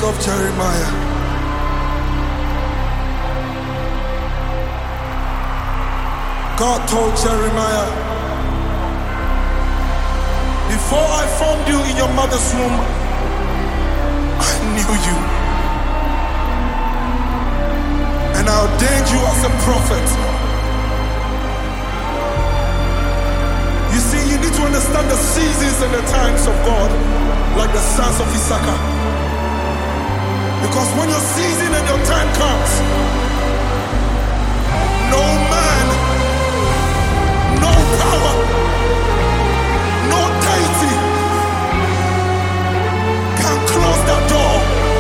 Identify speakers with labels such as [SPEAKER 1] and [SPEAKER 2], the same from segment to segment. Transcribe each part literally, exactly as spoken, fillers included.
[SPEAKER 1] of Jeremiah. God told Jeremiah, before I formed you in your mother's womb, I knew you. And I ordained you as a prophet. You see, you need to understand the seasons and the times of God, like the sons of Issachar. Because when your season and your time comes, no man, no power, no deity can close that door.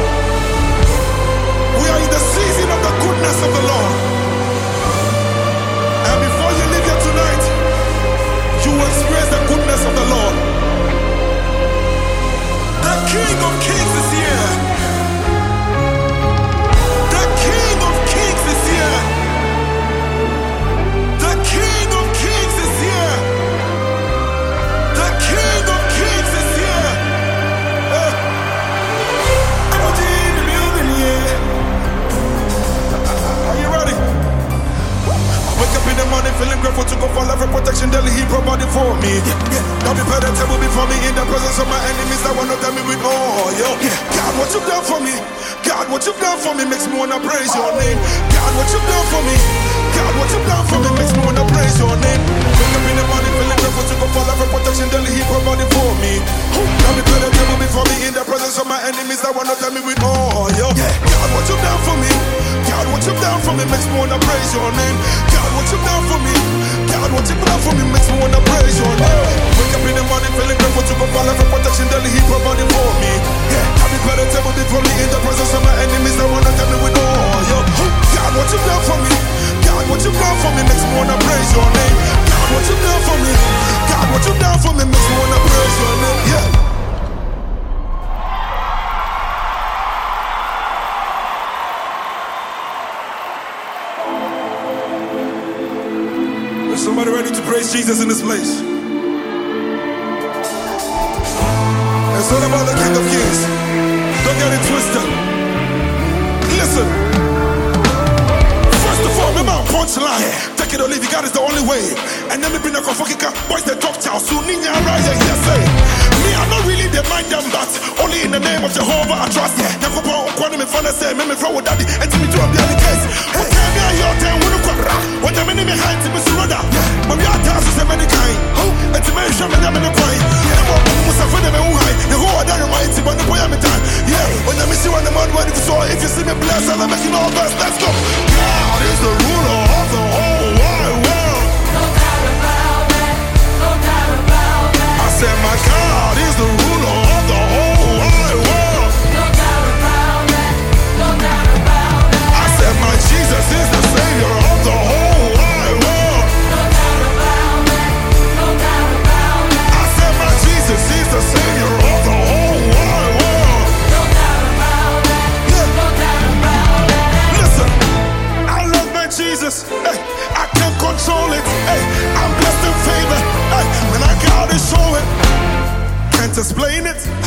[SPEAKER 1] We are in the season of the goodness of the Lord. And before you leave here tonight, you will experience the goodness of the Lord. The King of Kings is here. The King of Kings is here. The King of Kings is here. The King of Kings is here. Uh, everybody in the building, yeah. Are you ready? Wake up in the morning feeling grateful to God for every protection daily He provided for me. Now prepare the table before me in the presence of my enemies that wanna tell me with oil. God, what you've done for me, God, what you've done for me makes me wanna praise your name. God, what you've done for me, God, what you've done for me makes me wanna praise your name. Wake up in the morning feeling grateful to God for every protection daily He provided for me. Now prepare the table before me in the presence of my enemies that wanna tell me with oil. God, what you've done for me, God, what you've done for me makes me wanna praise your name. God, what you've done for me, God, what you've done for me makes me wanna praise your name. Wake up in the morning feeling grateful to God for every protection daily He provided for me. I prepare the table before me in the presence of my enemies that wanna tell me with oil. God, what you've done for me, God, what you've done for me makes me wanna praise your name. God, what you've done for me, God, what you've done for me makes me wanna praise your name. Yeah. Is somebody ready to praise Jesus in this place? It's all about the King of Kings. Don't get it twisted. Listen. First of all, remember our punchline. Take it or leave it, God is the only way. And then me bring a fucking car. Boys, they talk chow. So Ninya Raya, yes, say. Me, I'm not really the mind them, but only in the name of Jehovah I trust. Yakoba, Kwani, me fun, say, me, me, throw daddy, and to me, to the other case. Okay, me, I your time, when you come. When the enemy hands to me, surrender. But we are tasked with many kind. And to me, show me them in the coin. Yeah, when I miss you on the mud, when it's all, if you see me blessed, I'll make you know best. Let's go. God is the ruler of the whole wide world. No doubt about that. No doubt about that. I said my God is the ruler of the whole wide world. No doubt about that. No doubt about that. I said my Jesus is the Savior of the whole wide world. No doubt about that. No doubt about that. I said my Jesus is the Savior of the whole wide world. No doubt about that. Yeah. No doubt about that. Listen, I love my Jesus. Hey, I can't control it. Hey, I'm blessed in favor. Hey, when I got it, show it. Can't explain it.